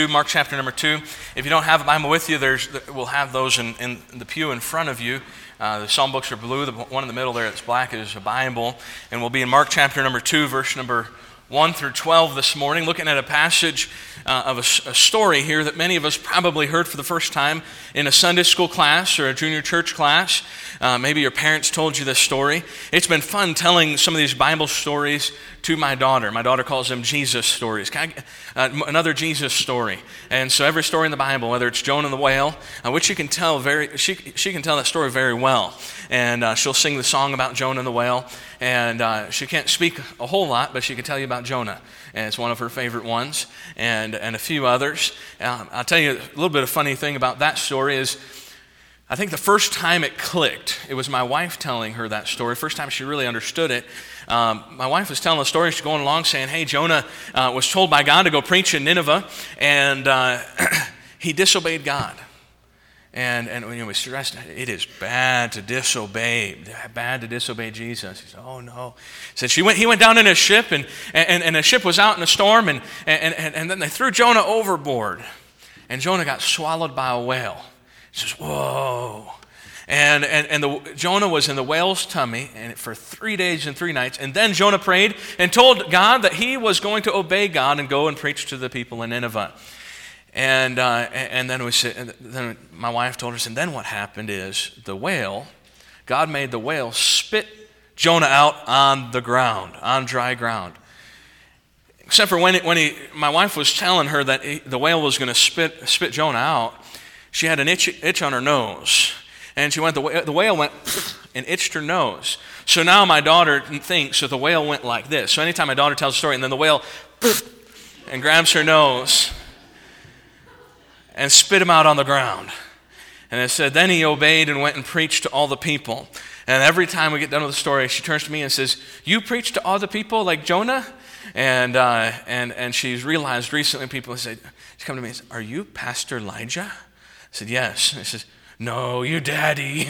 Mark chapter number 2. If you don't have a Bible with you, we'll have those in the pew in front of you. The psalm books are blue. The one in the middle there that's black is a Bible. And we'll be in Mark chapter number 2, verse number 1 through 12 this morning, looking at a passage of a story here that many of us probably heard for the first time in a Sunday school class or a junior church class. Maybe your parents told you this story. It's been fun telling some of these Bible stories to my daughter. My daughter calls them Jesus stories. Another Jesus story. And so every story in the Bible, whether it's Jonah and the whale, which she can tell she can tell that story very well. And she'll sing the song about Jonah and the whale. And she can't speak a whole lot, but she can tell you about Jonah. And it's one of her favorite ones, and a few others. I'll tell you a little bit of funny thing about that story is, I think the first time it clicked, it was my wife telling her that story. First time she really understood it. My wife was telling the story. She's going along saying, hey, Jonah was told by God to go preach in Nineveh, and he disobeyed God. And we stressed, it is bad to disobey Jesus. He said, oh no. He said he went down in a ship, and the ship was out in a storm, and then they threw Jonah overboard. And Jonah got swallowed by a whale. He says, whoa. And Jonah was in the whale's tummy and for 3 days and 3 nights. And then Jonah prayed and told God that he was going to obey God and go and preach to the people in Nineveh. And then my wife told us, and then what happened is God made the whale spit Jonah out on the ground, on dry ground. Except for when my wife was telling her that the whale was going to spit Jonah out, she had an itch on her nose. And the whale went and itched her nose. So now my daughter thinks that the whale went like this. So anytime my daughter tells a story, and then the whale and grabs her nose and spit him out on the ground. And it said, then he obeyed and went and preached to all the people. And every time we get done with the story, she turns to me and says, you preach to all the people like Jonah? And she's realized recently people said, she come to me and said, are you Pastor Elijah? I said, yes. And she says, no, you daddy.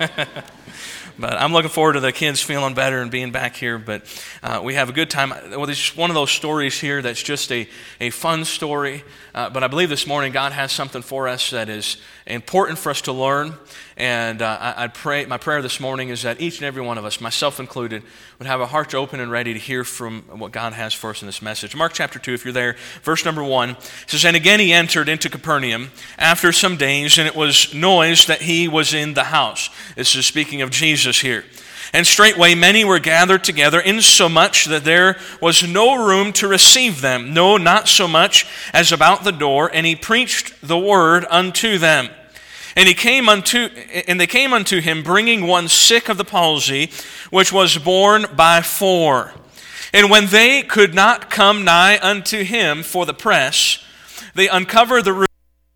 But I'm looking forward to the kids feeling better and being back here. But we have a good time. Well, it's one of those stories here that's just a fun story. But I believe this morning God has something for us that is important for us to learn. And my prayer this morning is that each and every one of us, myself included, would have our hearts open and ready to hear from what God has for us in this message. Mark chapter 2, if you're there, verse number 1, it says, and again he entered into Capernaum after some days, and it was noised that he was in the house. This is speaking of Jesus here. And straightway many were gathered together, insomuch that there was no room to receive them, no, not so much as about the door, and he preached the word unto them. And they came unto him, bringing one sick of the palsy, which was borne by 4. And when they could not come nigh unto him for the press, they uncovered the roof.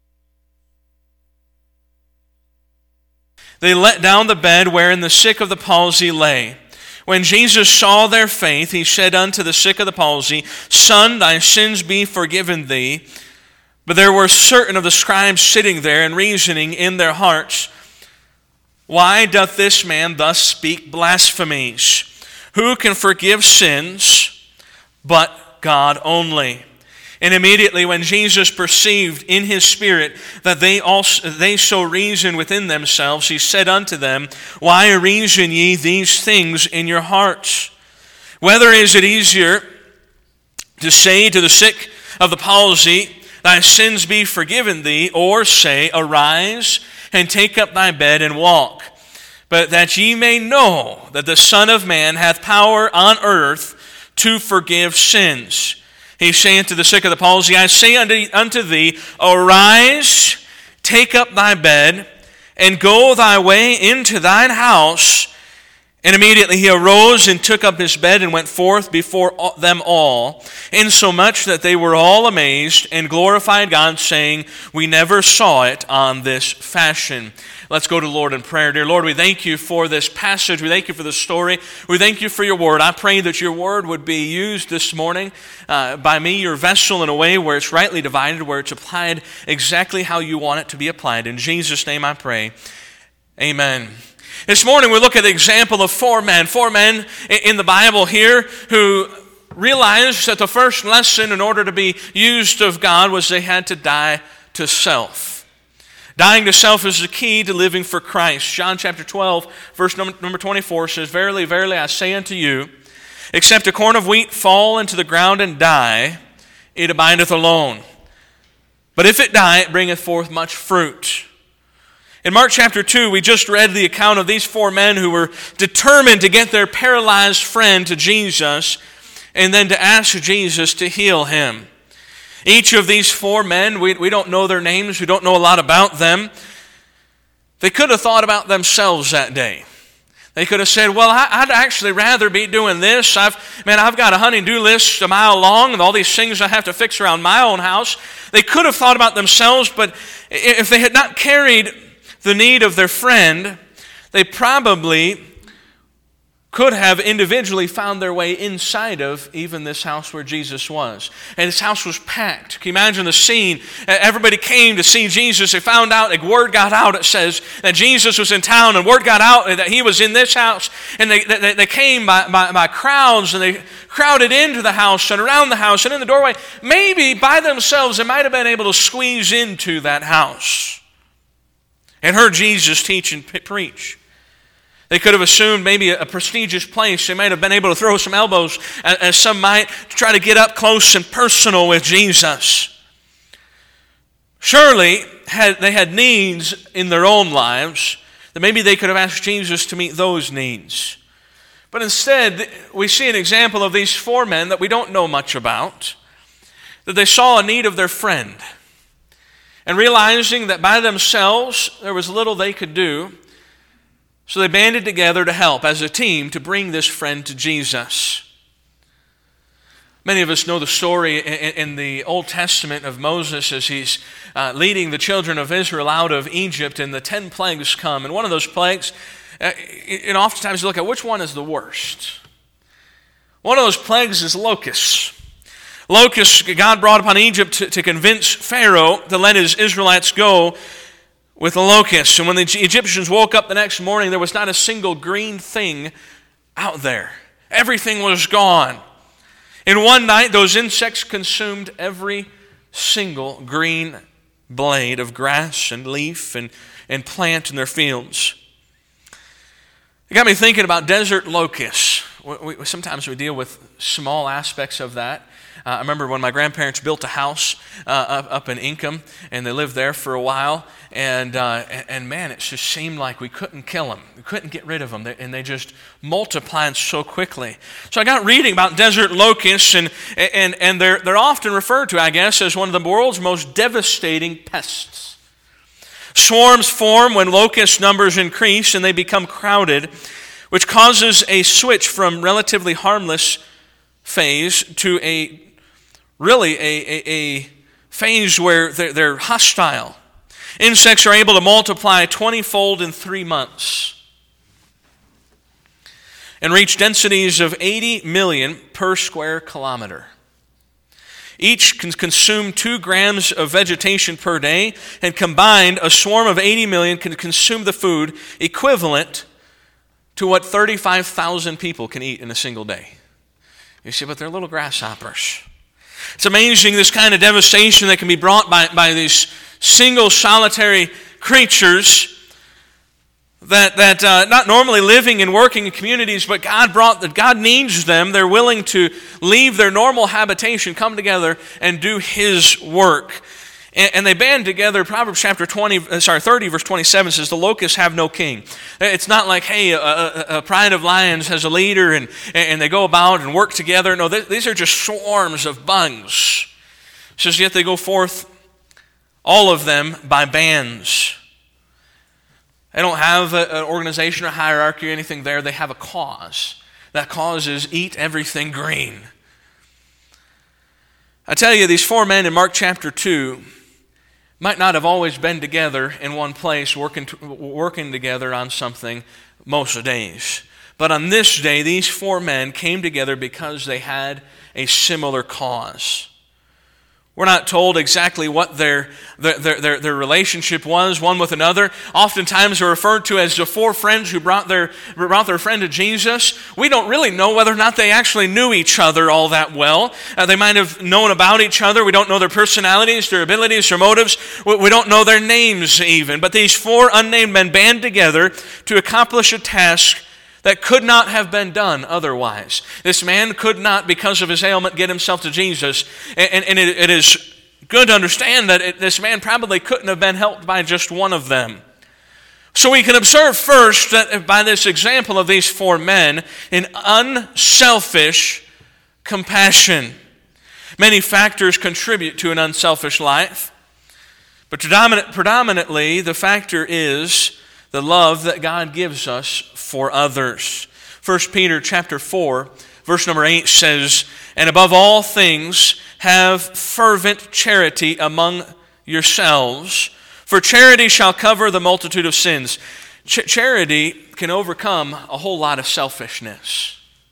They let down the bed wherein the sick of the palsy lay. When Jesus saw their faith, he said unto the sick of the palsy, son, thy sins be forgiven thee. But there were certain of the scribes sitting there and reasoning in their hearts, why doth this man thus speak blasphemies? Who can forgive sins but God only? And immediately when Jesus perceived in his spirit that they so reasoned within themselves, he said unto them, why reason ye these things in your hearts? Whether is it easier to say to the sick of the palsy, thy sins be forgiven thee, or say, arise and take up thy bed and walk? But that ye may know that the Son of Man hath power on earth to forgive sins. He saith to the sick of the palsy, I say unto thee, arise, take up thy bed, and go thy way into thine house. And immediately he arose and took up his bed and went forth before them all, insomuch that they were all amazed and glorified God, saying, we never saw it on this fashion. Let's go to the Lord in prayer. Dear Lord, we thank you for this passage. We thank you for the story. We thank you for your word. I pray that your word would be used this morning by me, your vessel, in a way where it's rightly divided, where it's applied exactly how you want it to be applied. In Jesus' name I pray. Amen. This morning we look at the example of 4 men in the Bible here who realized that the first lesson in order to be used of God was they had to die to self. Dying to self is the key to living for Christ. John chapter 12, verse number 24 says, "Verily, verily, I say unto you, except a corn of wheat fall into the ground and die, it abideth alone. But if it die, it bringeth forth much fruit." In Mark chapter 2, we just read the account of these four men who were determined to get their paralyzed friend to Jesus and then to ask Jesus to heal him. Each of these four men, we don't know their names, we don't know a lot about them. They could have thought about themselves that day. They could have said, well, I'd actually rather be doing this. I've got a honey-do list a mile long and all these things I have to fix around my own house. They could have thought about themselves, but if they had not carried the need of their friend, they probably could have individually found their way inside of even this house where Jesus was. And this house was packed. Can you imagine the scene? Everybody came to see Jesus. They found out, like word got out, it says, that Jesus was in town, and word got out that he was in this house. And they came by crowds, and they crowded into the house and around the house and in the doorway. Maybe by themselves they might have been able to squeeze into that house and heard Jesus teach and preach. They could have assumed maybe a prestigious place. They might have been able to throw some elbows, as some might, to try to get up close and personal with Jesus. Surely, they had needs in their own lives that maybe they could have asked Jesus to meet those needs. But instead, we see an example of these four men that we don't know much about, that they saw a need of their friend. And realizing that by themselves there was little they could do, so they banded together to help as a team to bring this friend to Jesus. Many of us know the story in the Old Testament of Moses as he's leading the children of Israel out of Egypt, and the 10 plagues come. And one of those plagues, and oftentimes you look at which one is the worst. One of those plagues is locusts. Locusts God brought upon Egypt to convince Pharaoh to let his Israelites go with the locusts. And when the Egyptians woke up the next morning, there was not a single green thing out there. Everything was gone. In one night, those insects consumed every single green blade of grass and leaf and plant in their fields. It got me thinking about desert locusts. Sometimes we deal with small aspects of that. I remember when my grandparents built a house up in Ingham, and they lived there for a while, and man, it just seemed like we couldn't kill them. We couldn't get rid of them, and they just multiplied so quickly. So I got reading about desert locusts, and they're often referred to, I guess, as one of the world's most devastating pests. Swarms form when locust numbers increase and they become crowded, which causes a switch from relatively harmless phase to a phase where they're hostile. Insects are able to multiply 20-fold in 3 months and reach densities of 80 million per square kilometer. Each can consume 2 grams of vegetation per day, and combined, a swarm of 80 million can consume the food equivalent to what 35,000 people can eat in a single day. You see, but they're little grasshoppers. It's amazing this kind of devastation that can be brought by these single solitary creatures that not normally living and working in communities, but God needs them. They're willing to leave their normal habitation, come together and do His work. And they band together. Proverbs chapter 30, verse 27 says, "The locusts have no king." It's not like, hey, a pride of lions has a leader and they go about and work together. No, these are just swarms of bugs. It says, yet they go forth, all of them, by bands. They don't have an organization or hierarchy or anything there. They have a cause. That cause is eat everything green. I tell you, these 4 men in Mark chapter 2 might not have always been together in one place, working together on something most days. But on this day, these 4 men came together because they had a similar cause. We're not told exactly what their relationship was, one with another. Oftentimes they're referred to as the four friends who brought their friend to Jesus. We don't really know whether or not they actually knew each other all that well. They might have known about each other. We don't know their personalities, their abilities, their motives. We don't know their names even. But these four unnamed men band together to accomplish a task that could not have been done otherwise. This man could not, because of his ailment, get himself to Jesus. And it is good to understand that this man probably couldn't have been helped by just one of them. So we can observe first that by this example of these four men, an unselfish compassion. Many factors contribute to an unselfish life, but predominantly the factor is the love that God gives us for others. 1 Peter chapter 4, verse number 8 says, "And above all things, have fervent charity among yourselves, for charity shall cover the multitude of sins." Charity can overcome a whole lot of selfishness.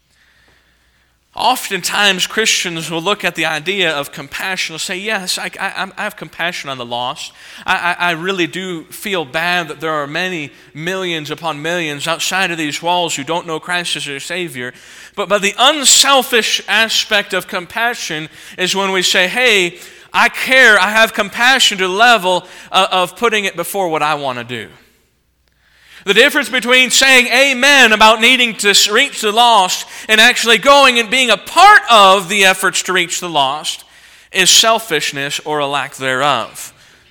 Oftentimes, Christians will look at the idea of compassion and say, yes, I have compassion on the lost. I really do feel bad that there are many millions upon millions outside of these walls who don't know Christ as their Savior. But the unselfish aspect of compassion is when we say, hey, I care, I have compassion to the level of putting it before what I want to do. The difference between saying amen about needing to reach the lost and actually going and being a part of the efforts to reach the lost is selfishness or a lack thereof.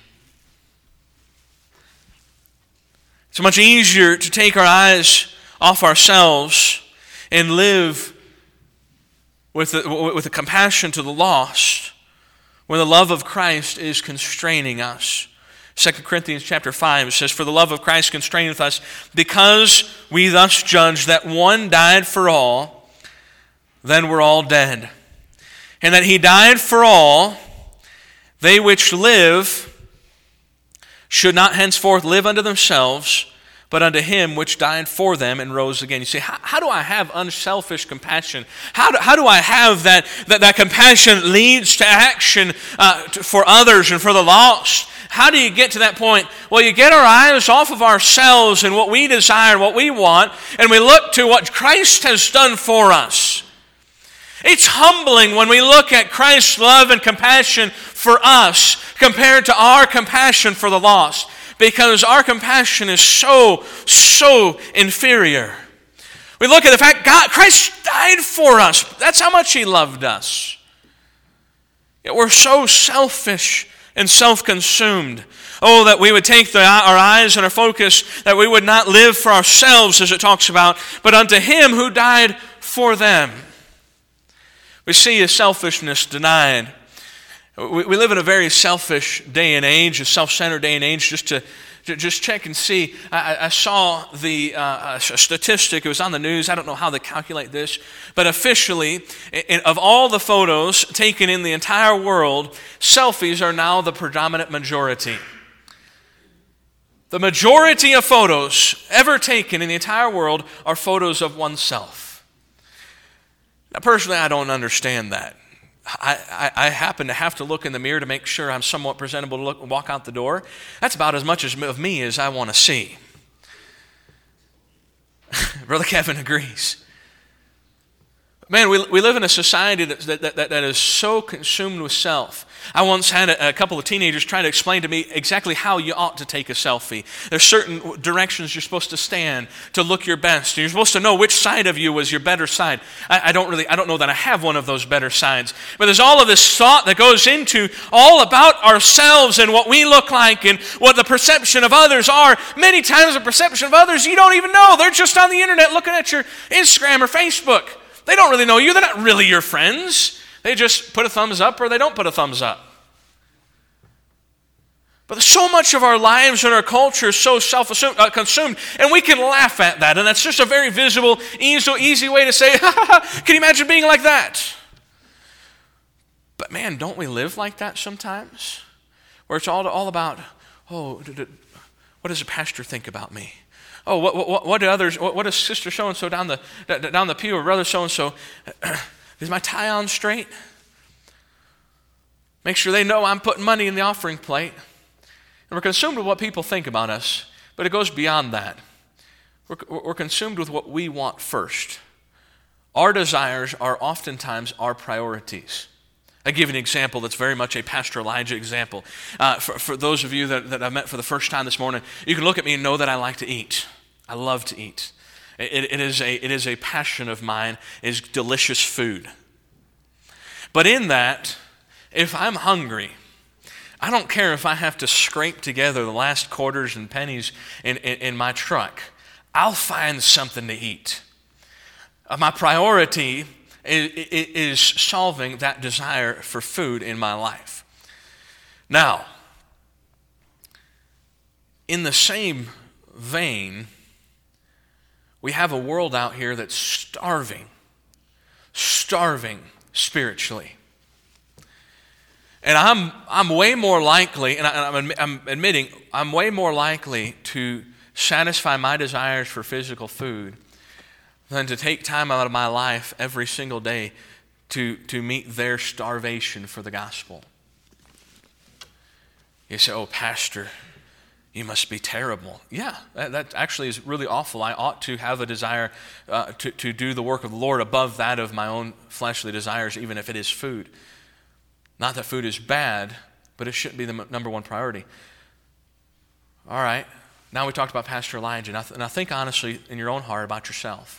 It's much easier to take our eyes off ourselves and live with a compassion to the lost when the love of Christ is constraining us. 2 Corinthians chapter 5 says, "For the love of Christ constraineth us, because we thus judge that one died for all, then we're all dead. And that he died for all, they which live should not henceforth live unto themselves, but unto him which died for them and rose again." You say, how do I have unselfish compassion? How do I have that compassion leads to action for others and for the lost? How do you get to that point? Well, you get our eyes off of ourselves and what we desire, what we want, and we look to what Christ has done for us. It's humbling when we look at Christ's love and compassion for us compared to our compassion for the lost, because our compassion is so inferior. We look at the fact Christ died for us. That's how much He loved us. Yet we're so selfish and self-consumed. Oh, that we would take our eyes and our focus, that we would not live for ourselves, as it talks about, but unto Him who died for them. We see His selfishness denied. We live in a very selfish day and age, a self-centered day and age. Just check and see. I saw a statistic. It was on the news. I don't know how they calculate this. But officially, of all the photos taken in the entire world, selfies are now the predominant majority. The majority of photos ever taken in the entire world are photos of oneself. Now, personally, I don't understand that. I happen to have to look in the mirror to make sure I'm somewhat presentable to walk out the door. That's about as much of me as I want to see. Brother Kevin agrees. Man, we live in a society that is so consumed with self. I once had a couple of teenagers try to explain to me exactly how you ought to take a selfie. There's certain directions you're supposed to stand to look your best. You're supposed to know which side of you was your better side. I don't know that I have one of those better sides. But there's all of this thought that goes into all about ourselves and what we look like and what the perception of others are. Many times the perception of others you don't even know. They're just on the internet looking at your Instagram or Facebook. They don't really know you. They're not really your friends. They just put a thumbs up or they don't put a thumbs up. But so much of our lives and our culture is so self-consumed, and we can laugh at that. And that's just a very visible, easy way to say, can you imagine being like that? But man, don't we live like that sometimes? Where it's all about, what does the pastor think about me? Oh, what do others? What does sister so and so down the pew, or brother so and so? Is my tie on straight? Make sure they know I'm putting money in the offering plate. And we're consumed with what people think about us, but it goes beyond that. We're consumed with what we want first. Our desires are oftentimes our priorities. I give you an example that's very much a Pastor Elijah example. For those of you that I've met for the first time this morning, you can look at me and know that I like to eat. I love to eat. It is a passion of mine, is delicious food. But in that, if I'm hungry, I don't care if I have to scrape together the last quarters and pennies in my truck. I'll find something to eat. My priority is solving that desire for food in my life. Now, in the same vein, we have a world out here that's starving spiritually. And I'm way more likely, and I'm admitting, I'm way more likely to satisfy my desires for physical food than to take time out of my life every single day to meet their starvation for the gospel. You say, oh, Pastor, you must be terrible. Yeah, that actually is really awful. I ought to have a desire to do the work of the Lord above that of my own fleshly desires, even if it is food. Not that food is bad, but it shouldn't be the number one priority. All right, now we talked about Pastor Elijah. Now think honestly in your own heart about yourself.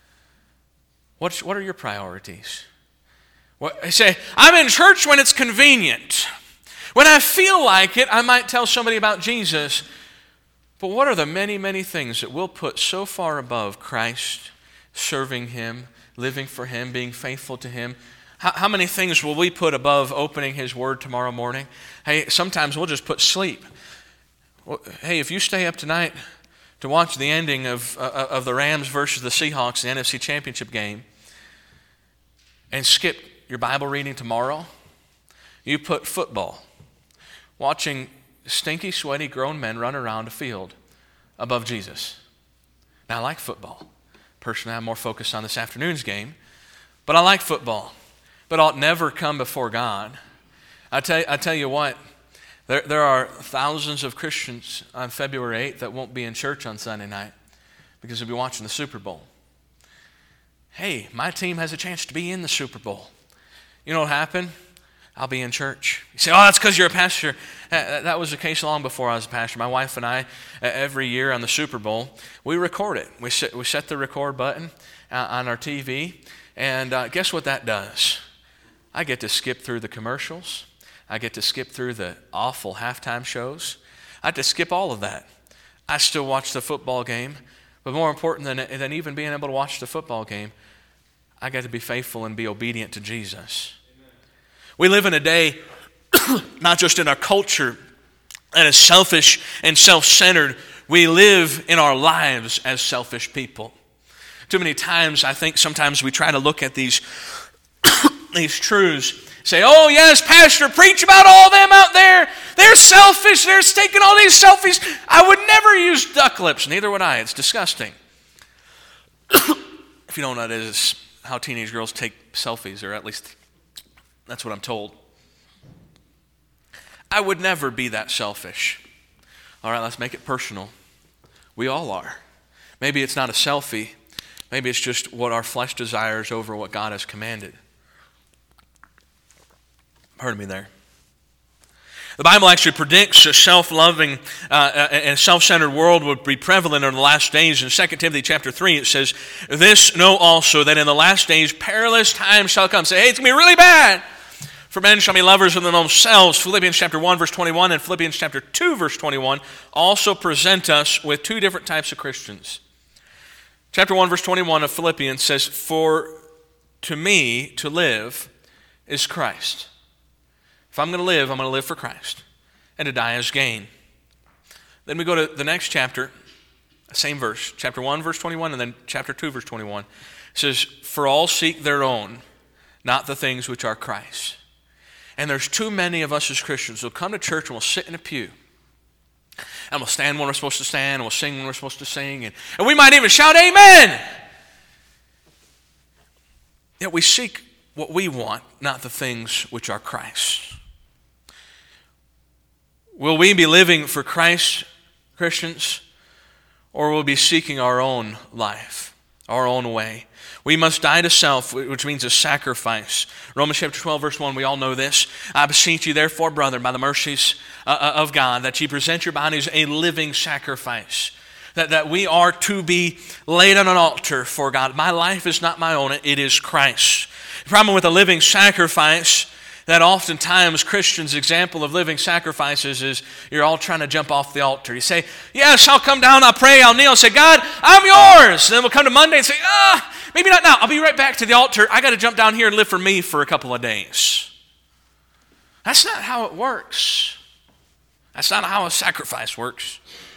What are your priorities? I say, I'm in church when it's convenient. When I feel like it, I might tell somebody about Jesus. But what are the many, many things that we'll put so far above Christ, serving Him, living for Him, being faithful to Him? How many things will we put above opening His Word tomorrow morning? Hey, sometimes we'll just put sleep. Hey, if you stay up tonight to watch the ending of the Rams versus the Seahawks, the NFC Championship game, and skip your Bible reading tomorrow, you put football, watching stinky, sweaty grown men run around a field above Jesus. Now, I like football. Personally, I'm more focused on this afternoon's game, but I like football. But ought never come before God. I tell you what, there are thousands of Christians on February 8th that won't be in church on Sunday night because they'll be watching the Super Bowl. Hey, my team has a chance to be in the Super Bowl. You know what happened? I'll be in church. You say, oh, that's because you're a pastor. That was the case long before I was a pastor. My wife and I, every year on the Super Bowl, we record it. We set the record button on our TV, and guess what that does? I get to skip through the commercials. I get to skip through the awful halftime shows. I get to skip all of that. I still watch the football game, but more important than even being able to watch the football game, I got to be faithful and be obedient to Jesus. Amen. We live in a day, not just in our culture, that is selfish and self-centered. We live in our lives as selfish people. Too many times, I think sometimes we try to look at these truths, say, oh yes, Pastor, preach about all them out there. They're selfish. They're taking all these selfies. I would never use duck lips. Neither would I. It's disgusting. If you don't know what that is, it's how teenage girls take selfies, or at least that's what I'm told. I would never be that selfish. All right, let's make it personal. We all are. Maybe it's not a selfie. Maybe it's just what our flesh desires over what God has commanded. Pardon me there. The Bible actually predicts a self-loving and self-centered world would be prevalent in the last days. In 2 Timothy chapter 3, it says, this know also that in the last days perilous times shall come. Say, hey, it's going to be really bad. For men shall be lovers of themselves. Philippians chapter 1, verse 21, and Philippians chapter 2, verse 21 also present us with two different types of Christians. Chapter 1, verse 21 of Philippians says, for to me to live is Christ. If I'm going to live for Christ. And to die is gain. Then we go to the next chapter, same verse, chapter 1, verse 21, and then chapter 2, verse 21. It says, for all seek their own, not the things which are Christ. And there's too many of us as Christians who'll come to church and we'll sit in a pew. And we'll stand when we're supposed to stand, and we'll sing when we're supposed to sing, and we might even shout amen. Yet we seek what we want, not the things which are Christ. Will we be living for Christ, Christians, or will we be seeking our own life, our own way? We must die to self, which means a sacrifice. Romans chapter 12, verse 1, we all know this. I beseech you, therefore, brethren, by the mercies of God, that ye present your bodies a living sacrifice. That we are to be laid on an altar for God. My life is not my own, it is Christ's. The problem with a living sacrifice, that oftentimes Christians' example of living sacrifices is you're all trying to jump off the altar. You say, yes, I'll come down, I'll pray, I'll kneel, and say, God, I'm yours. And then we'll come to Monday and say, maybe not now. I'll be right back to the altar. I got to jump down here and live for me for a couple of days. That's not how it works. That's not how a sacrifice works.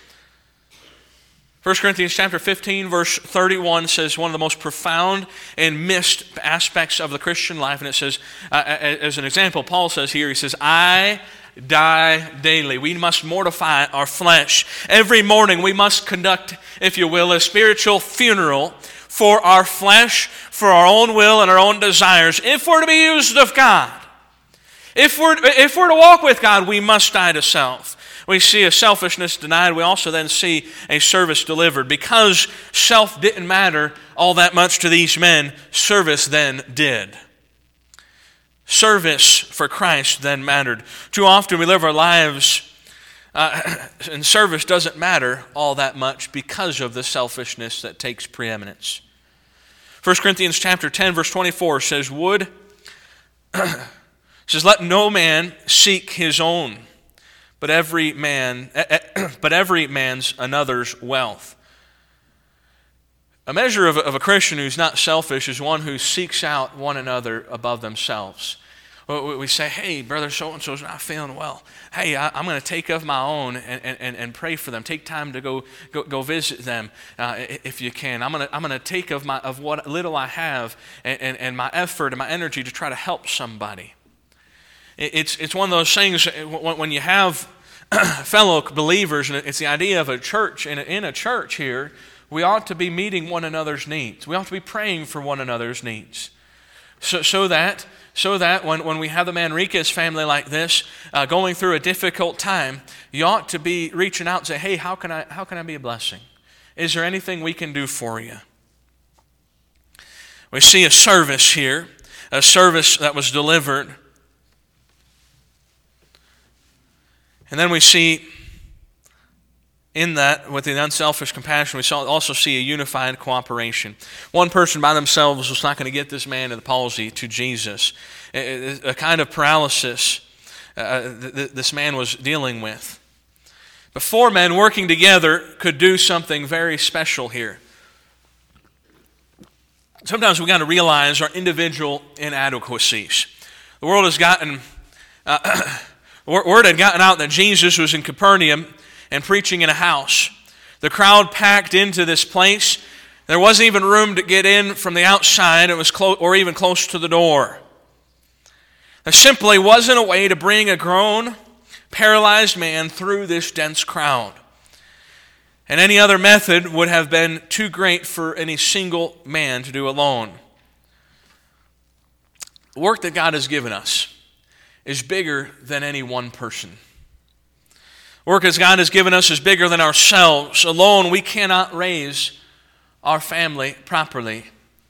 1 Corinthians chapter 15, verse 31 says one of the most profound and missed aspects of the Christian life. And it says, as an example, Paul says here, he says, I die daily. We must mortify our flesh. Every morning we must conduct, if you will, a spiritual funeral for our flesh, for our own will and our own desires. If we're to be used of God, if we're to walk with God, we must die to self. We see a selfishness denied. We also then see a service delivered. Because self didn't matter all that much to these men, service then did. Service for Christ then mattered. Too often we live our lives and service doesn't matter all that much because of the selfishness that takes preeminence. 1 Corinthians chapter 10, verse 24 says, let no man seek his own, but every man's another's wealth. A measure of a Christian who's not selfish is one who seeks out one another above themselves. We say, hey, brother so-and-so's not feeling well. Hey, I'm going to take of my own and pray for them. Take time to go visit them if you can. I'm going to take of what little I have and my effort and my energy to try to help somebody. It's one of those things when you have fellow believers, and it's the idea of a church. In a church here, we ought to be meeting one another's needs. We ought to be praying for one another's needs. So that when we have the Manriquez family like this going through a difficult time, you ought to be reaching out and say, hey, how can I be a blessing? Is there anything we can do for you? We see a service here, a service that was delivered. And then we see in that, with the unselfish compassion, we also see a unified cooperation. One person by themselves was not going to get this man of the palsy to Jesus. A kind of paralysis this man was dealing with. But four men working together could do something very special here. Sometimes we've got to realize our individual inadequacies. The world has gotten... Word had gotten out that Jesus was in Capernaum and preaching in a house. The crowd packed into this place. There wasn't even room to get in from the outside. It was or even close to the door. There simply wasn't a way to bring a grown, paralyzed man through this dense crowd. And any other method would have been too great for any single man to do alone. The work that God has given us is bigger than any one person. Work as God has given us is bigger than ourselves. Alone, we cannot raise our family properly.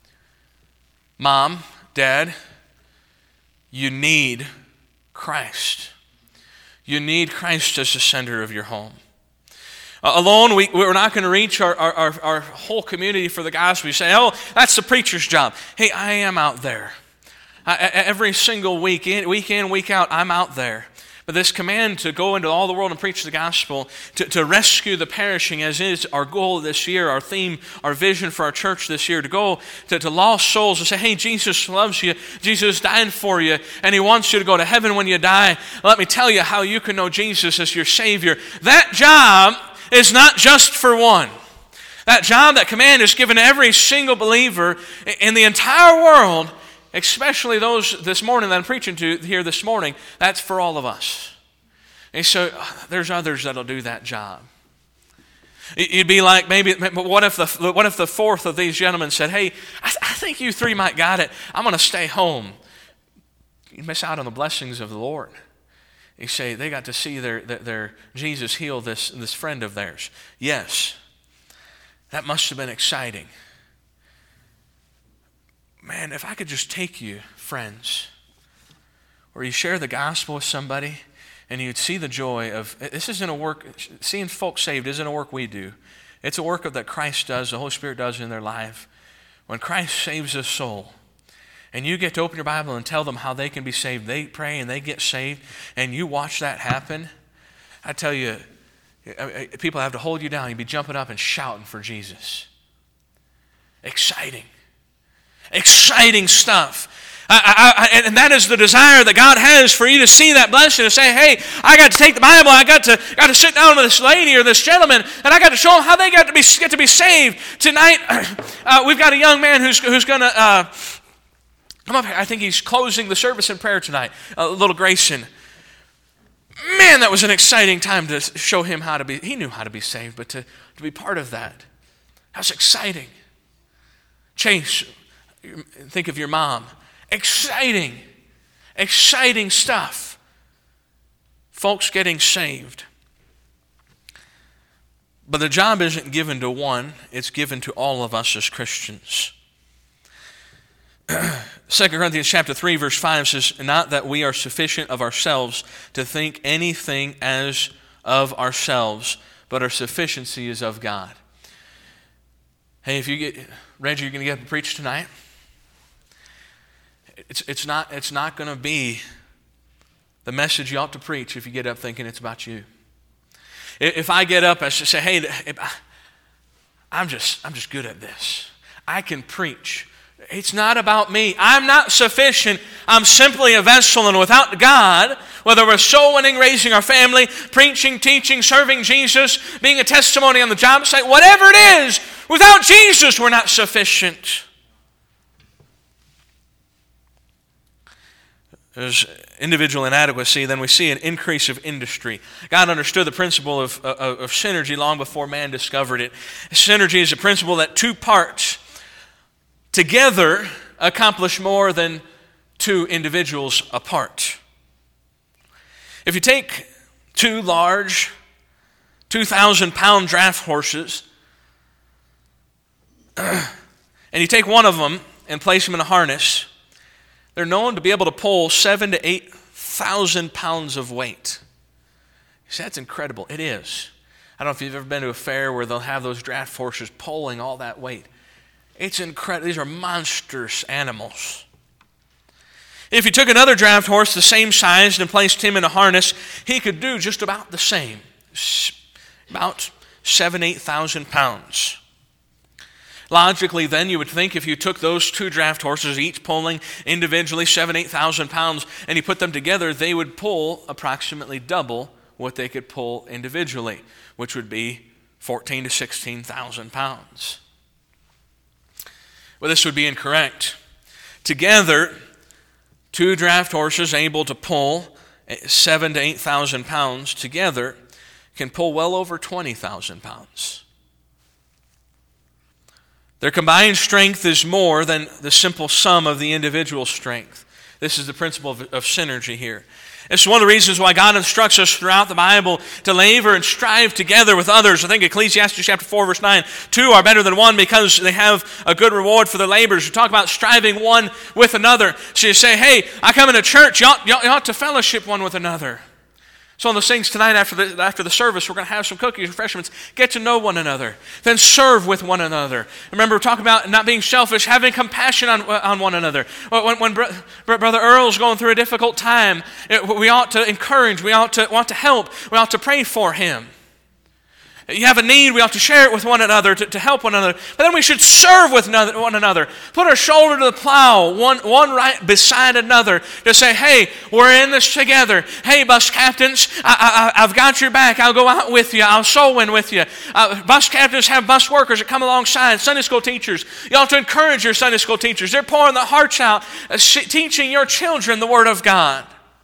Mom, Dad, you need Christ. You need Christ as the center of your home. Alone, we're not going to reach our whole community for the gospel. You say, oh, that's the preacher's job. Hey, I am out there. Every single week in, week out, I'm out there. But this command to go into all the world and preach the gospel, to rescue the perishing, as is our goal this year, our theme, our vision for our church this year, to go to lost souls and say, hey, Jesus loves you, Jesus died for you, and He wants you to go to heaven when you die. Let me tell you how you can know Jesus as your Savior. That job is not just for one. That job, that command is given to every single believer in the entire world, especially those this morning that I'm preaching to here this morning. That's for all of us. And so there's others that'll do that job. You'd be like, maybe, what if the fourth of these gentlemen said, hey, I think you three might got it. I'm going to stay home. You'd miss out on the blessings of the Lord. You say, they got to see their Jesus heal this friend of theirs. Yes, that must have been exciting. Man, if I could just take you, friends, or you share the gospel with somebody, and you'd see the joy of, this isn't a work, seeing folks saved isn't a work we do. It's a work that Christ does, the Holy Spirit does in their life. When Christ saves a soul, and you get to open your Bible and tell them how they can be saved, they pray and they get saved, and you watch that happen, I tell you, people have to hold you down. You'd be jumping up and shouting for Jesus. Exciting. Exciting stuff. And that is the desire that God has for you to see that blessing, to say, hey, I got to take the Bible, I got to sit down with this lady or this gentleman, and I got to show them how they get to be saved. Tonight, we've got a young man who's going to come up here. I think he's closing the service in prayer tonight, little Grayson. Man, that was an exciting time to show him how to be. He knew how to be saved, but to be part of that, was exciting. Chase, think of your mom. Exciting stuff. Folks getting saved. But the job isn't given to one, it's given to all of us as Christians. 2 Corinthians chapter 3, verse 5 says, not that we are sufficient of ourselves to think anything as of ourselves, but our sufficiency is of God. Hey, Reggie, you're going to get up and preach tonight? It's not going to be the message you ought to preach if you get up thinking it's about you. If I get up and say, hey, I'm just good at this. I can preach. It's not about me. I'm not sufficient. I'm simply a vessel, and without God, whether we're soul winning, raising our family, preaching, teaching, serving Jesus, being a testimony on the job site, whatever it is, without Jesus, we're not sufficient. There's individual inadequacy, then we see an increase of industry. God understood the principle of synergy long before man discovered it. Synergy is a principle that two parts together accomplish more than two individuals apart. If you take two large 2,000-pound draft horses and you take one of them and place them in a harness, they're known to be able to pull 7,000 to 8,000 pounds of weight. You say, that's incredible. It is. I don't know if you've ever been to a fair where they'll have those draft horses pulling all that weight. It's incredible. These are monstrous animals. If you took another draft horse the same size and placed him in a harness, he could do just about the same. About 7,000 to 8,000 pounds. Logically, then, you would think if you took those two draft horses, each pulling individually 7,000 to 8,000 pounds, and you put them together, they would pull approximately double what they could pull individually, which would be 14,000 to 16,000 pounds. Well, this would be incorrect. Together, two draft horses able to pull 7,000 to 8,000 pounds together can pull well over 20,000 pounds. Their combined strength is more than the simple sum of the individual strength. This is the principle of synergy here. It's one of the reasons why God instructs us throughout the Bible to labor and strive together with others. I think Ecclesiastes chapter 4, verse 9, two are better than one because they have a good reward for their labors. We talk about striving one with another. So you say, hey, I come into church, you ought to fellowship one with another. So on those things tonight after the service, we're going to have some cookies, refreshments, get to know one another, then serve with one another. Remember, we're talking about not being selfish, having compassion on one another. When Brother Earl's going through a difficult time, we ought to encourage, we ought to want to help, we ought to pray for him. You have a need, we ought to share it with one another, to help one another. But then we should serve with one another. Put our shoulder to the plow, one right beside another, to say, hey, we're in this together. Hey, bus captains, I've got your back. I'll go out with you. I'll soul win with you. Bus captains have bus workers that come alongside. Sunday school teachers, you ought to encourage your Sunday school teachers. They're pouring their hearts out, teaching your children the Word of God.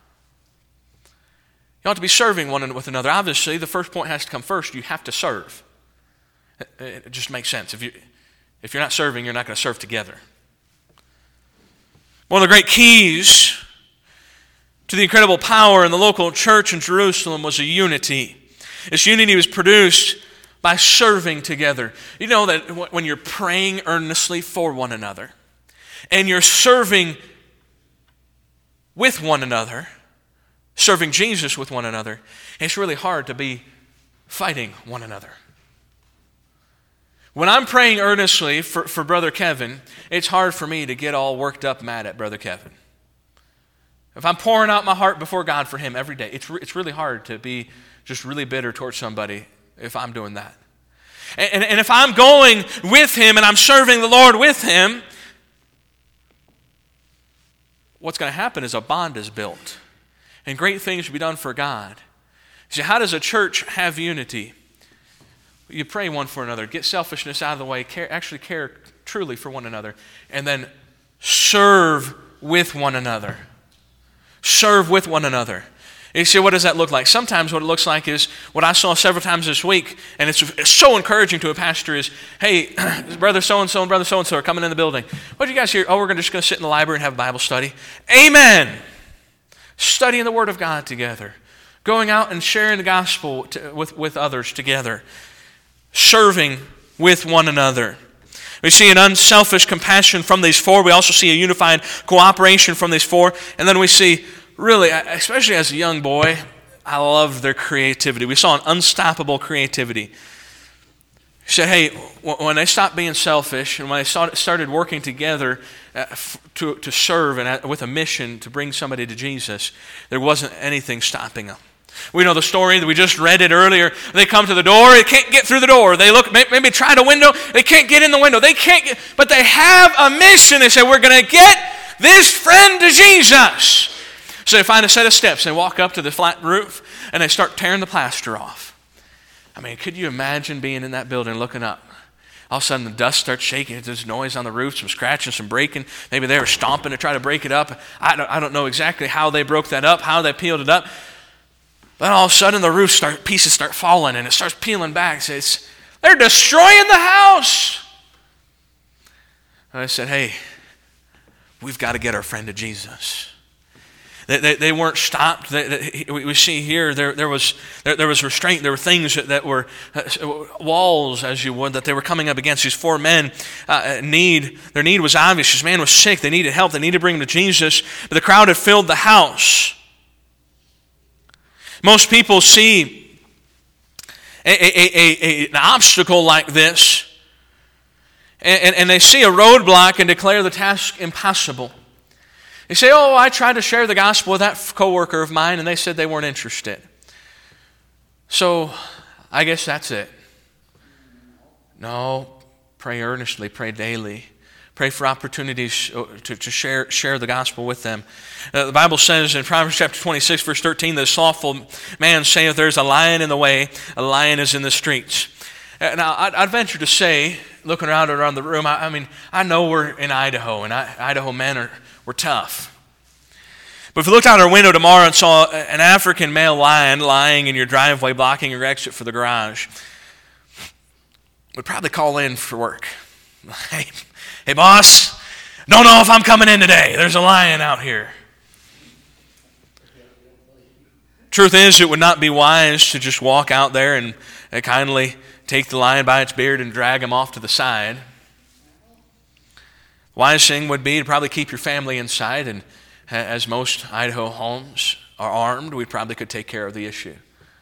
You ought to be serving one with another. Obviously, the first point has to come first. You have to serve. It just makes sense. If you're not serving, you're not going to serve together. One of the great keys to the incredible power in the local church in Jerusalem was a unity. This unity was produced by serving together. You know that when you're praying earnestly for one another, and you're serving with one another, serving Jesus with one another, it's really hard to be fighting one another. When I'm praying earnestly for Brother Kevin, it's hard for me to get all worked up mad at Brother Kevin. If I'm pouring out my heart before God for him every day, it's really hard to be just really bitter towards somebody if I'm doing that. And if I'm going with him and I'm serving the Lord with him, what's going to happen is a bond is built. And great things will be done for God. See, how does a church have unity? You pray one for another, get selfishness out of the way, actually care truly for one another, and then serve with one another. Serve with one another. You see, what does that look like? Sometimes what it looks like is what I saw several times this week, and it's so encouraging to a pastor is, hey, brother so-and-so and brother so-and-so are coming in the building. What did you guys hear? Oh, we're just going to sit in the library and have a Bible study. Amen. Studying the Word of God together. Going out and sharing the gospel with others together. Serving with one another. We see an unselfish compassion from these four. We also see a unified cooperation from these four. And then we see, really, especially as a young boy, I loved their creativity. We saw an unstoppable creativity. He said, hey, when they stopped being selfish and when they started working together to serve and with a mission to bring somebody to Jesus, there wasn't anything stopping them. We know the story that we just read it earlier. They come to the door, they can't get through the door. They look, maybe try the window, they can't get in the window. They can't get, but they have a mission. They say, we're going to get this friend to Jesus. So they find a set of steps. They walk up to the flat roof and they start tearing the plaster off. I mean, could you imagine being in that building looking up? All of a sudden the dust starts shaking. There's noise on the roof, some scratching, some breaking. Maybe they were stomping to try to break it up. I don't know exactly how they broke that up, how they peeled it up. Then all of a sudden the pieces start falling and it starts peeling back. Says, they're destroying the house. And I said, hey, we've got to get our friend to Jesus. They weren't stopped. We see here there was restraint. There were things that were walls, as you would, that they were coming up against. These four men their need was obvious. This man was sick. They needed help. They needed to bring him to Jesus. But the crowd had filled the house. Most people see an obstacle like this, and they see a roadblock and declare the task impossible. They say, oh, I tried to share the gospel with that coworker of mine, and they said they weren't interested. So, I guess that's it. No, pray earnestly, pray daily. Pray for opportunities to share the gospel with them. The Bible says in Proverbs chapter 26, verse 13, the slothful man saith, there's a lion in the way, a lion is in the streets. Now, I'd venture to say, looking around the room, I mean, I know we're in Idaho, and Idaho men we're tough. But if you looked out our window tomorrow and saw an African male lion lying in your driveway blocking your exit for the garage, we'd probably call in for work. Hey, boss, don't know if I'm coming in today. There's a lion out here. Truth is, it would not be wise to just walk out there and kindly take the lion by its beard and drag him off to the side. The wise thing would be to probably keep your family inside, and as most Idaho homes are armed, we probably could take care of the issue.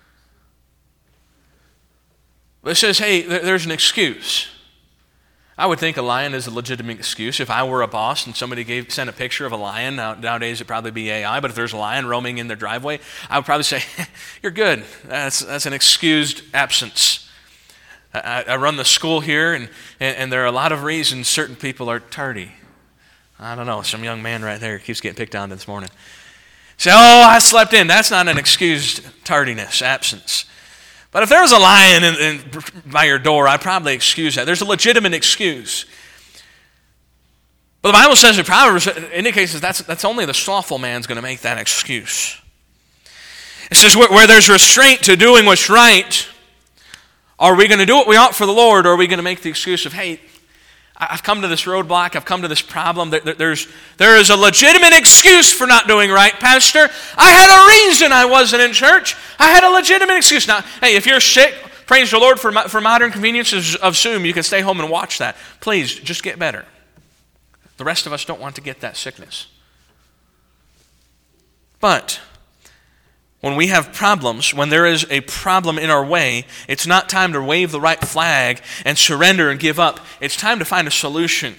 But it says, hey, there's an excuse. I would think a lion is a legitimate excuse. If I were a boss and somebody sent a picture of a lion, nowadays it'd probably be AI, but if there's a lion roaming in their driveway, I would probably say, you're good. That's an excused absence. I run the school here, and there are a lot of reasons certain people are tardy. I don't know, some young man right there keeps getting picked on this morning. Say, oh, I slept in. That's not an excused tardiness, absence. But if there was a lion by your door, I'd probably excuse that. There's a legitimate excuse. But the Bible says in Proverbs, indicates that's only the slothful man's going to make that excuse. It says where there's restraint to doing what's right, are we going to do what we ought for the Lord, or are we going to make the excuse of, hey, I've come to this roadblock. I've come to this problem. There is a legitimate excuse for not doing right, Pastor. I had a reason I wasn't in church. I had a legitimate excuse. Now, hey, if you're sick, praise the Lord for modern conveniences of Zoom. You can stay home and watch that. Please, just get better. The rest of us don't want to get that sickness. But when we have problems, when there is a problem in our way, it's not time to wave the right flag and surrender and give up. It's time to find a solution.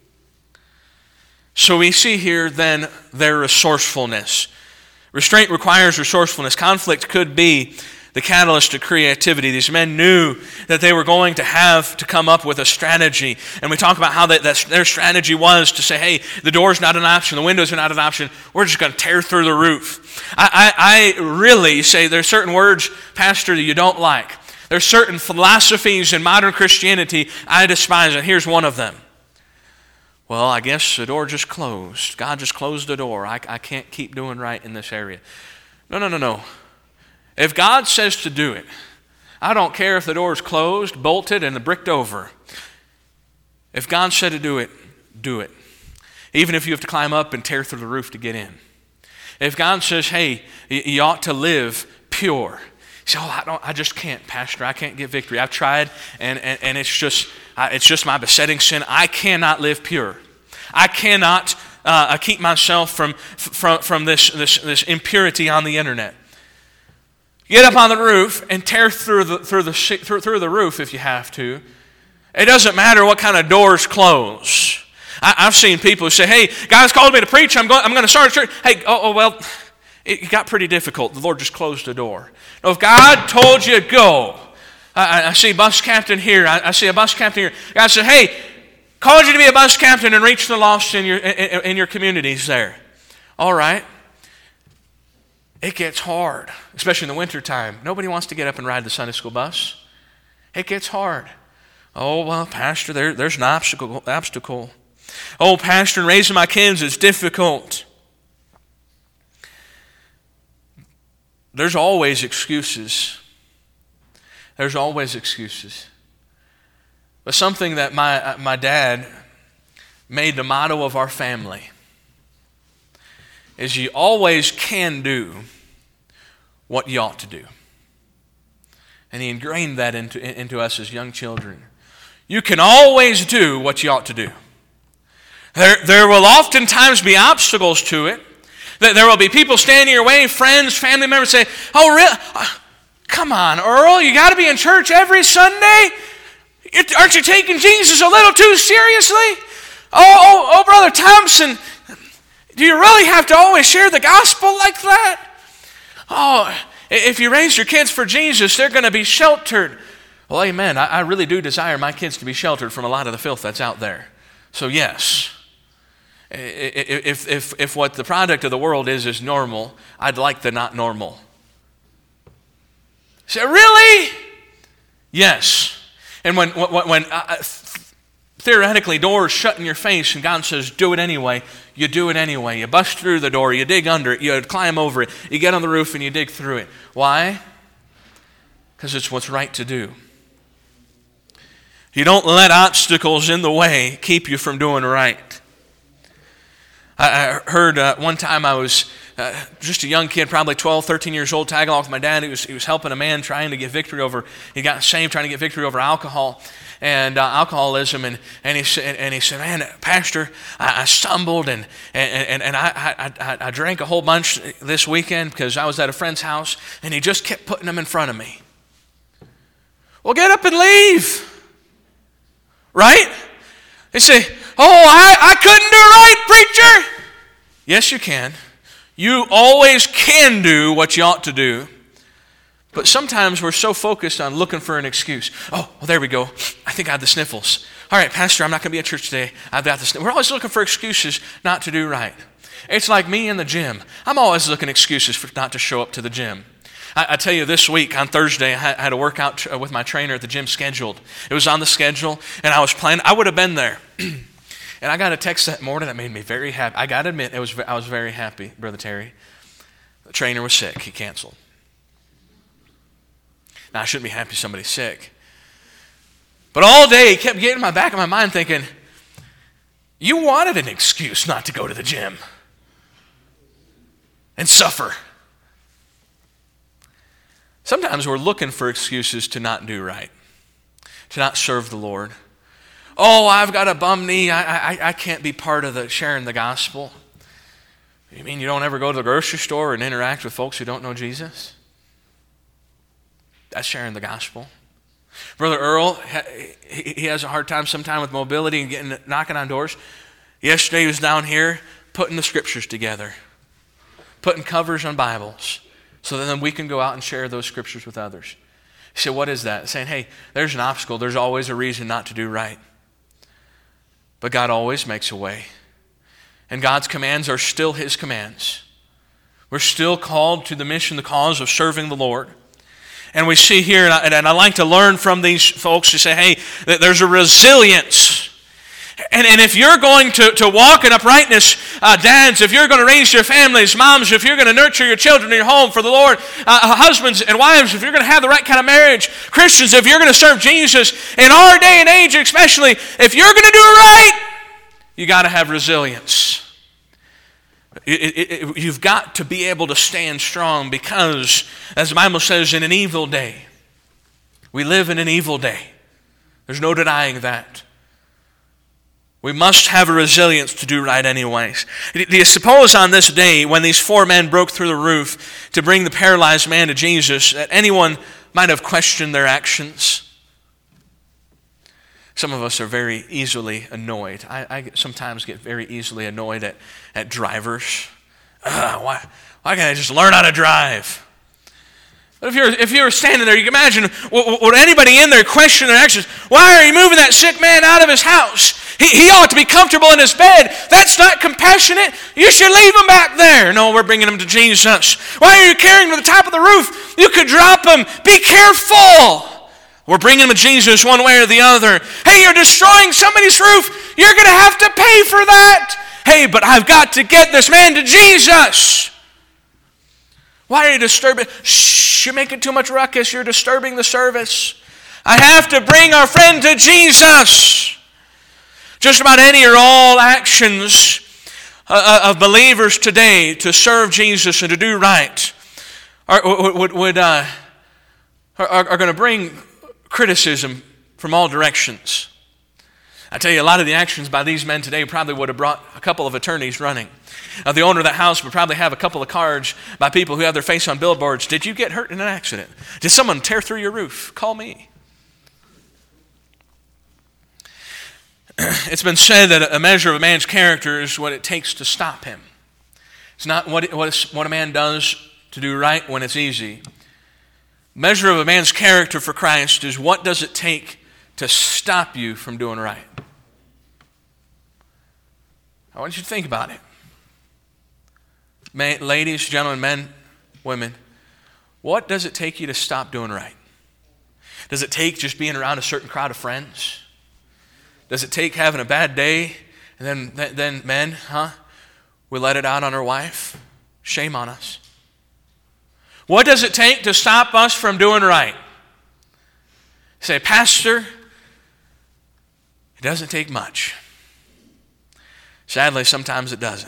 So we see here then their resourcefulness. Restraint requires resourcefulness. Conflict could be the catalyst to creativity. These men knew that they were going to have to come up with a strategy. And we talk about how their strategy was to say, hey, the door's not an option, the windows are not an option, we're just going to tear through the roof. I really say there's certain words, Pastor, that you don't like. There's certain philosophies in modern Christianity I despise, and here's one of them. Well, I guess the door just closed. God just closed the door. I can't keep doing right in this area. No. If God says to do it, I don't care if the door is closed, bolted, and bricked over. If God said to do it, do it. Even if you have to climb up and tear through the roof to get in. If God says, hey, you ought to live pure. You say, I just can't, Pastor. I can't get victory. I've tried, and it's just my besetting sin. I cannot live pure. I cannot keep myself from this impurity on the internet. Get up on the roof and tear through the roof if you have to. It doesn't matter what kind of doors close. I've seen people who say, hey, God's called me to preach. I'm going to start a church. Hey, well, it got pretty difficult. The Lord just closed the door. No, if God told you to go, I see a bus captain here. I see a bus captain here. God said, hey, called you to be a bus captain and reach the lost in your communities there. All right. It gets hard, especially in the wintertime. Nobody wants to get up and ride the Sunday school bus. It gets hard. Oh, well, Pastor, there's an obstacle. Oh, Pastor, raising my kids is difficult. There's always excuses. There's always excuses. But something that my dad made the motto of our family is you always can do what you ought to do. And he ingrained that into us as young children. You can always do what you ought to do. There will oftentimes be obstacles to it. There will be people standing in your way, friends, family members say, oh, really? Come on, Earl, you got to be in church every Sunday? Aren't you taking Jesus a little too seriously? Oh, Brother Thompson, do you really have to always share the gospel like that? Oh, if you raise your kids for Jesus, they're going to be sheltered. Well, amen. I really do desire my kids to be sheltered from a lot of the filth that's out there. So yes, if what the product of the world is normal, I'd like the not normal. Say, really? Yes. And when theoretically doors shut in your face and God says, do it anyway, you do it anyway. You bust through the door, you dig under it, you climb over it, you get on the roof and you dig through it. Why? Because it's what's right to do. You don't let obstacles in the way keep you from doing right. I heard one time I was just a young kid, probably 12, 13 years old, tagging along with my dad. He was helping a man trying to get victory over, he got saved trying to get victory over alcohol and alcoholism. And he said, man, Pastor, I stumbled and I drank a whole bunch this weekend because I was at a friend's house and he just kept putting them in front of me. Well, get up and leave. Right? They say, oh, I couldn't do right, preacher. Yes, you can. You always can do what you ought to do. But sometimes we're so focused on looking for an excuse. Oh, well, there we go. I think I have the sniffles. All right, Pastor, I'm not going to be at church today. I've got the sniffles. We're always looking for excuses not to do right. It's like me in the gym. I'm always looking for excuses for not to show up to the gym. I tell you, this week on Thursday, I had a workout with my trainer at the gym scheduled. It was on the schedule, and I was planning. I would have been there. And I got a text that morning that made me very happy. I got to admit, I was very happy, Brother Terry. The trainer was sick. He canceled. Now, I shouldn't be happy somebody's sick. But all day, he kept getting in my back of my mind thinking, You wanted an excuse not to go to the gym and suffer. Sometimes we're looking for excuses to not do right, to not serve the Lord. Oh, I've got a bum knee. I can't be part of the sharing the gospel. You mean you don't ever go to the grocery store and interact with folks who don't know Jesus? That's sharing the gospel. Brother Earl, he has a hard time sometimes with mobility and knocking on doors. Yesterday he was down here putting the scriptures together, putting covers on Bibles, so that then we can go out and share those scriptures with others. He said, what is that? Saying, hey, there's an obstacle. There's always a reason not to do right. But God always makes a way. And God's commands are still His commands. We're still called to the mission, the cause of serving the Lord. And we see here, and I like to learn from these folks who say, hey, there's a resilience. And if you're going to walk in uprightness, dads, if you're going to raise your families, moms, if you're going to nurture your children in your home for the Lord, husbands and wives, if you're going to have the right kind of marriage, Christians, if you're going to serve Jesus, in our day and age especially, if you're going to do it right, you got to have resilience. You've got to be able to stand strong because, as the Bible says, in an evil day, we live in an evil day. There's no denying that. We must have a resilience to do right anyways. Do you suppose on this day, when these 4 men broke through the roof to bring the paralyzed man to Jesus, that anyone might have questioned their actions? Some of us are very easily annoyed. I sometimes get very easily annoyed at drivers. Why can't I just learn how to drive? But if you were standing there, you can imagine, would anybody in there question their actions? Why are you moving that sick man out of his house? He ought to be comfortable in his bed. That's not compassionate. You should leave him back there. No, we're bringing him to Jesus. Why are you carrying him to the top of the roof? You could drop him. Be careful. We're bringing him to Jesus one way or the other. Hey, you're destroying somebody's roof. You're going to have to pay for that. Hey, but I've got to get this man to Jesus. Why are you disturbing? Shh, you're making too much ruckus. You're disturbing the service. I have to bring our friend to Jesus. Just about any or all actions of believers today to serve Jesus and to do right are going to bring criticism from all directions. I tell you, a lot of the actions by these men today probably would have brought a couple of attorneys running. The owner of that house would probably have a couple of cards by people who have their face on billboards. Did you get hurt in an accident? Did someone tear through your roof? Call me. It's been said that a measure of a man's character is what it takes to stop him. It's not what a man does to do right when it's easy. Measure of a man's character for Christ is what does it take to stop you from doing right. I want you to think about it. Ladies, gentlemen, men, women, what does it take you to stop doing right? Does it take just being around a certain crowd of friends? Does it take having a bad day and then men, we let it out on our wife? Shame on us. What does it take to stop us from doing right? Say, Pastor, it doesn't take much. Sadly, sometimes it doesn't.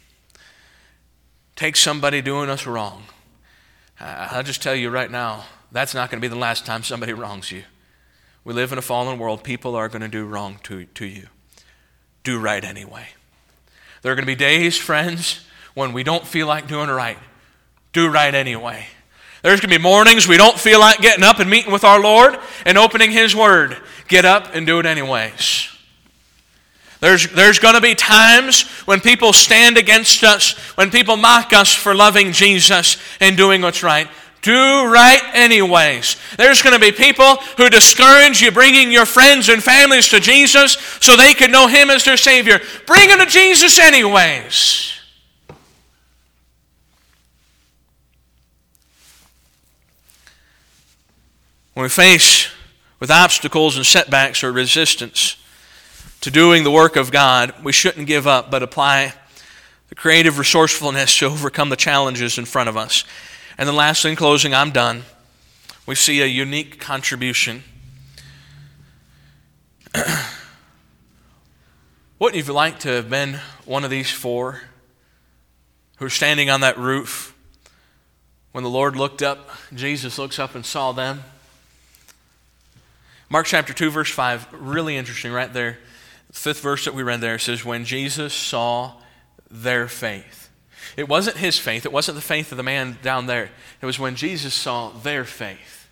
It takes somebody doing us wrong. I'll just tell you right now, that's not going to be the last time somebody wrongs you. We live in a fallen world. People are going to do wrong to you. Do right anyway. There are going to be days, friends, when we don't feel like doing right. Do right anyway. There's going to be mornings we don't feel like getting up and meeting with our Lord and opening His Word. Get up and do it anyways. There's going to be times when people stand against us, when people mock us for loving Jesus and doing what's right. Do right anyways. There's going to be people who discourage you bringing your friends and families to Jesus so they can know Him as their Savior. Bring them to Jesus anyways. When we face with obstacles and setbacks or resistance to doing the work of God, we shouldn't give up, but apply the creative resourcefulness to overcome the challenges in front of us. And then lastly, in closing, I'm done. We see a unique contribution. Wouldn't you like to have been one of these four who are standing on that roof when the Lord looked up, Jesus looks up and saw them? Mark chapter 2, verse 5, really interesting right there. The fifth verse that we read there says, when Jesus saw their faith. It wasn't his faith. It wasn't the faith of the man down there. It was when Jesus saw their faith.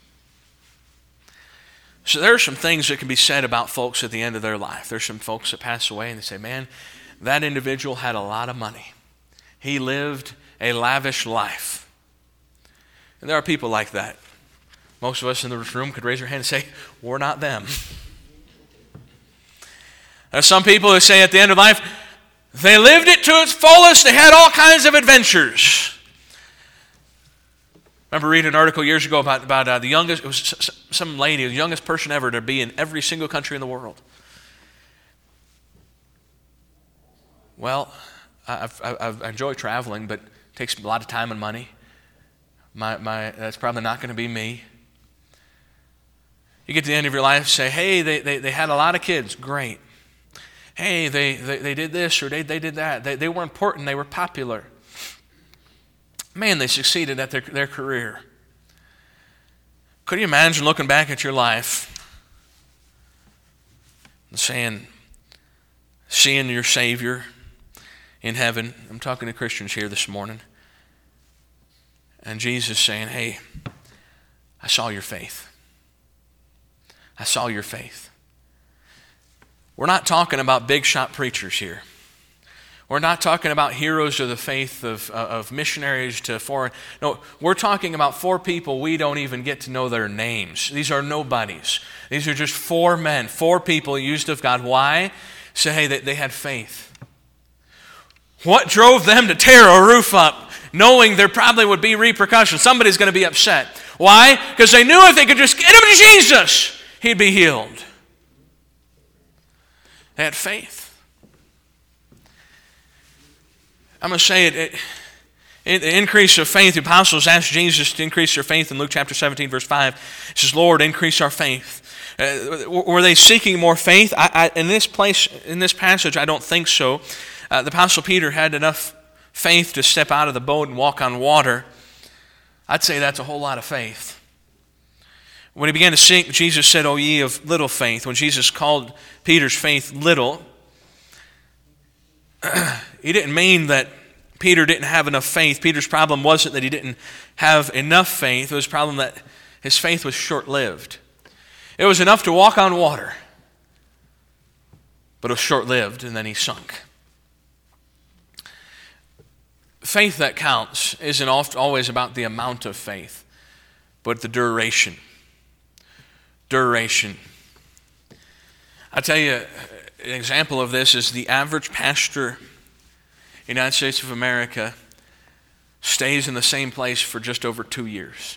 So there are some things that can be said about folks at the end of their life. There's some folks that pass away and they say, man, that individual had a lot of money. He lived a lavish life. And there are people like that. Most of us in this room could raise our hand and say, we're not them. There's some people who say at the end of life, they lived it to its fullest. They had all kinds of adventures. I remember reading an article years ago about the youngest, it was some lady, the youngest person ever to be in every single country in the world. Well, I enjoy traveling, but it takes a lot of time and money. That's probably not going to be me. You get to the end of your life and say, hey, they had a lot of kids. Great. Hey, they did this or they did that. They were important. They were popular. Man, they succeeded at their career. Could you imagine looking back at your life and seeing your Savior in heaven? I'm talking to Christians here this morning. And Jesus saying, hey, I saw your faith. I saw your faith. We're not talking about big shot preachers here. We're not talking about heroes of the faith of missionaries to foreign. No, we're talking about four people we don't even get to know their names. These are nobodies. These are just four men, four people used of God. Why? Say, hey, they had faith. What drove them to tear a roof up, knowing there probably would be repercussions? Somebody's going to be upset. Why? Because they knew if they could just get him to Jesus, he'd be healed. They had faith. I'm going to say the increase of faith. The apostles asked Jesus to increase their faith in Luke chapter 17, verse 5. It says, Lord, increase our faith. Were they seeking more faith? In this passage, I don't think so. The apostle Peter had enough faith to step out of the boat and walk on water. I'd say that's a whole lot of faith. When he began to sink, Jesus said, O ye of little faith. When Jesus called Peter's faith little, he didn't mean that Peter didn't have enough faith. Peter's problem wasn't that he didn't have enough faith. It was a problem that his faith was short-lived. It was enough to walk on water, but it was short-lived, and then he sunk. Faith that counts isn't always about the amount of faith, but the duration. Duration. I tell you, an example of this is the average pastor in the United States of America stays in the same place for just over 2 years.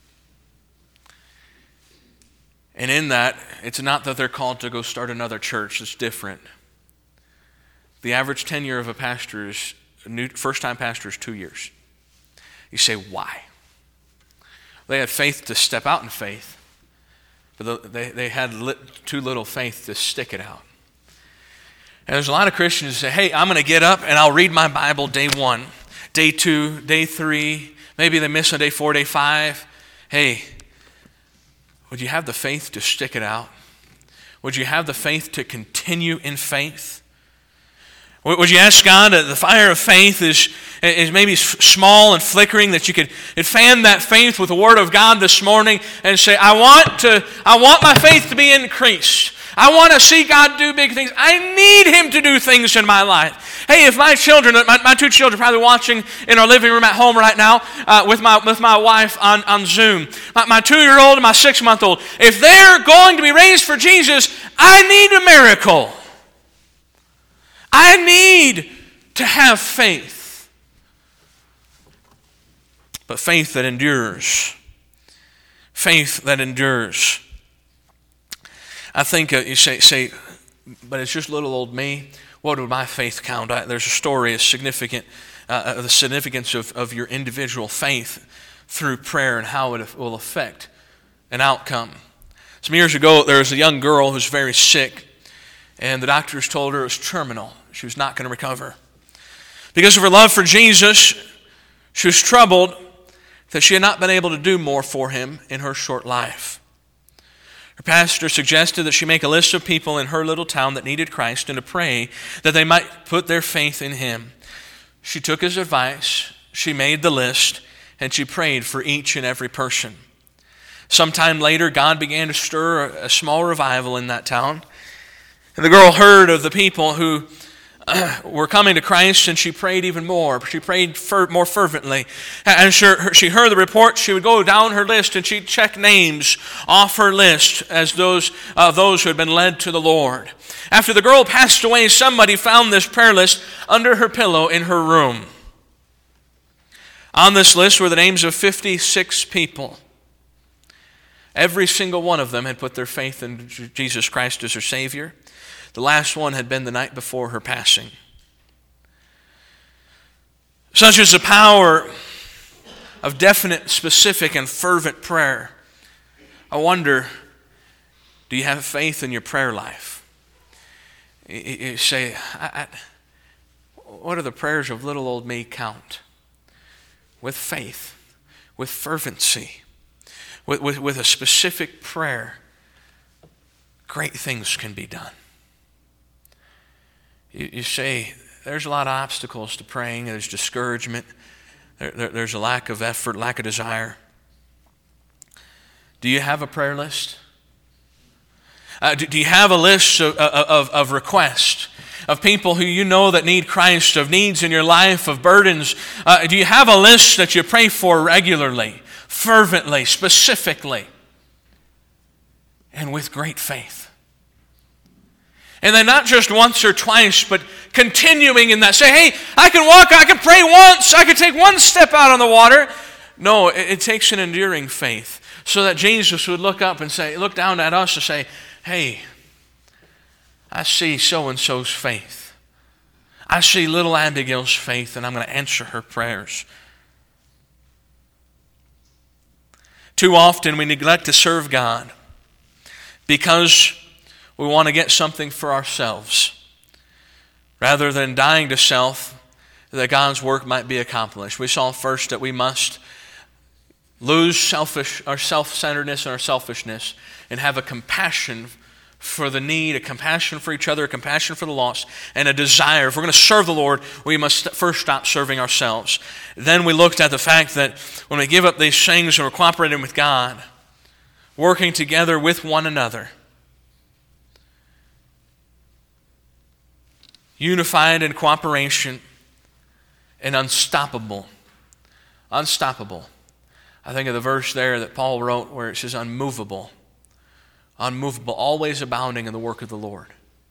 And in that, it's not that they're called to go start another church. It's different. The average tenure of a pastor is, first-time pastor is 2 years. You say, why? They had faith to step out in faith, but they had too little faith to stick it out. And there's a lot of Christians who say, hey, I'm going to get up and I'll read my Bible day 1, day 2, day 3. Maybe they miss on day 4, day 5. Hey, would you have the faith to stick it out? Would you have the faith to continue in faith? Would you ask God, the fire of faith is maybe small and flickering, that you could fan that faith with the Word of God this morning and say, I want my faith to be increased. I want to see God do big things. I need Him to do things in my life. Hey, if my children, my 2 children are probably watching in our living room at home right now with my wife on Zoom. My 2-year-old and my 6-month-old, if they're going to be raised for Jesus, I need a miracle. I need to have faith. But faith that endures. Faith that endures. I think you say, but it's just little old me. What would my faith count? There's a story, the significance of your individual faith through prayer and how it will affect an outcome. Some years ago, there was a young girl who was very sick. And the doctors told her it was terminal. She was not going to recover. Because of her love for Jesus, she was troubled that she had not been able to do more for him in her short life. Her pastor suggested that she make a list of people in her little town that needed Christ and to pray that they might put their faith in him. She took his advice, she made the list, and she prayed for each and every person. Sometime later, God began to stir a small revival in that town. And the girl heard of the people who were coming to Christ, and she prayed even more. She prayed more fervently. And she heard the report. She would go down her list, and she'd check names off her list as those who had been led to the Lord. After the girl passed away, somebody found this prayer list under her pillow in her room. On this list were the names of 56 people. Every single one of them had put their faith in Jesus Christ as their Savior. The last one had been the night before her passing. Such is the power of definite, specific, and fervent prayer. I wonder, do you have faith in your prayer life? You say, what do the prayers of little old me count? With faith, with fervency, with a specific prayer, great things can be done. You say, there's a lot of obstacles to praying. There's discouragement. There's a lack of effort, lack of desire. Do you have a prayer list? Do you have a list of requests, of people who you know that need Christ, of needs in your life, of burdens? Do you have a list that you pray for regularly, fervently, specifically, and with great faith? And then not just once or twice, but continuing in that. Say, hey, I can pray once, I can take one step out on the water. No, it takes an enduring faith. So that Jesus would look down at us and say, hey, I see so-and-so's faith. I see little Abigail's faith, and I'm going to answer her prayers. Too often we neglect to serve God because we want to get something for ourselves, rather than dying to self, that God's work might be accomplished. We saw first that we must lose our self-centeredness and our selfishness and have a compassion for the need, a compassion for each other, a compassion for the lost, and a desire. If we're going to serve the Lord, we must first stop serving ourselves. Then we looked at the fact that when we give up these things and we're cooperating with God, working together with one another, unified in cooperation and unstoppable. Unstoppable. I think of the verse there that Paul wrote where it says unmovable. Unmovable, always abounding in the work of the Lord.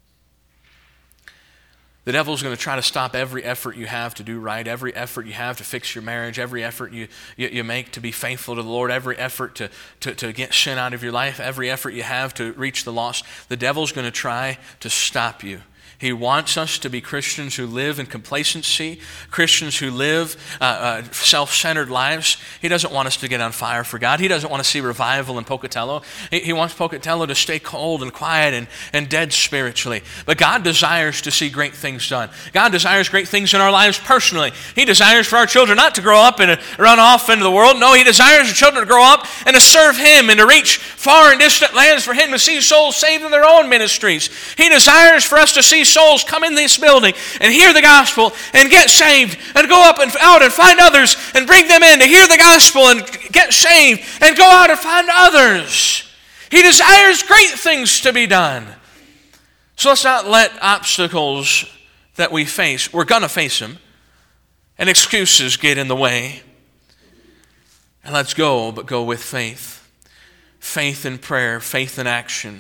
The devil's going to try to stop every effort you have to do right, every effort you have to fix your marriage, every effort you make to be faithful to the Lord, every effort to get sin out of your life, every effort you have to reach the lost. The devil's going to try to stop you. He wants us to be Christians who live in complacency, Christians who live self-centered lives. He doesn't want us to get on fire for God. He doesn't want to see revival in Pocatello. He wants Pocatello to stay cold and quiet and dead spiritually. But God desires to see great things done. God desires great things in our lives personally. He desires for our children not to grow up and run off into the world. No, He desires our children to grow up and to serve Him and to reach far and distant lands for Him, to see souls saved in their own ministries. He desires for us to see souls come in this building and hear the gospel and get saved and go up and out and find others and bring them in to hear the gospel and get saved and go out and find others. He desires great things to be done. So let's not let obstacles that we face, we're going to face them, and excuses get in the way. And let's go, but go with faith. Faith in prayer, faith in action,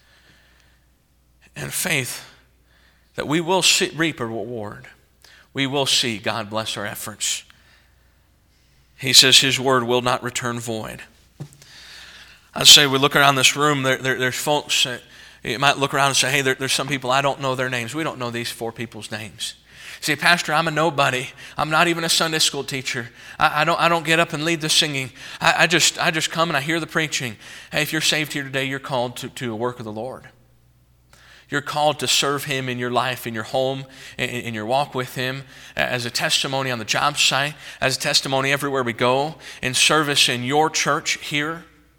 and faith that we will reap a reward. We will see God bless our efforts. He says His word will not return void. I'd say we look around this room, there's folks that you might look around and say, hey, there's some people, I don't know their names. We don't know these 4 people's names. You say, Pastor, I'm a nobody. I'm not even a Sunday school teacher. I don't get up and lead the singing. I just come and I hear the preaching. Hey, if you're saved here today, you're called to a work of the Lord. You're called to serve Him in your life, in your home, in your walk with Him, as a testimony on the job site, as a testimony everywhere we go, in service in your church here.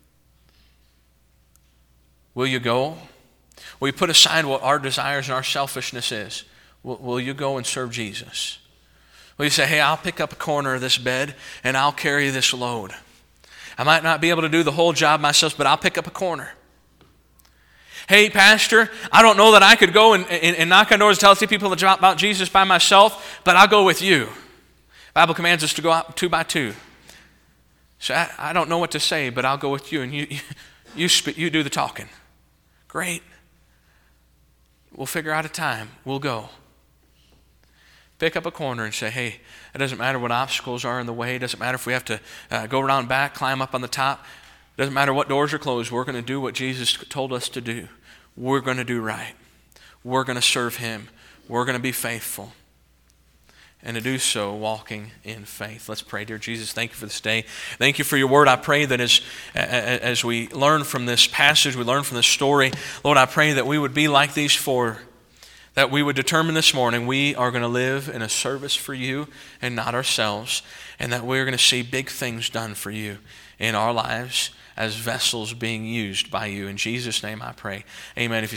Will you go? Will you put aside what our desires and our selfishness is? Will you go and serve Jesus? Will you say, hey, I'll pick up a corner of this bed and I'll carry this load. I might not be able to do the whole job myself, but I'll pick up a corner. Hey, Pastor, I don't know that I could go and knock on doors and tell people about Jesus by myself, but I'll go with you. The Bible commands us to go out 2 by 2. So I don't know what to say, but I'll go with you, and you do the talking. Great. We'll figure out a time. We'll go. Pick up a corner and say, hey, it doesn't matter what obstacles are in the way. It doesn't matter if we have to go around back, climb up on the top. It doesn't matter what doors are closed. We're going to do what Jesus told us to do. We're going to do right. We're going to serve Him. We're going to be faithful. And to do so, walking in faith. Let's pray. Dear Jesus, thank you for this day. Thank you for your word. I pray that as we learn from this passage, we learn from this story, Lord, I pray that we would be like these four, that we would determine this morning we are going to live in a service for you and not ourselves, and that we're going to see big things done for you in our lives as vessels being used by you. In Jesus' name I pray. Amen. If you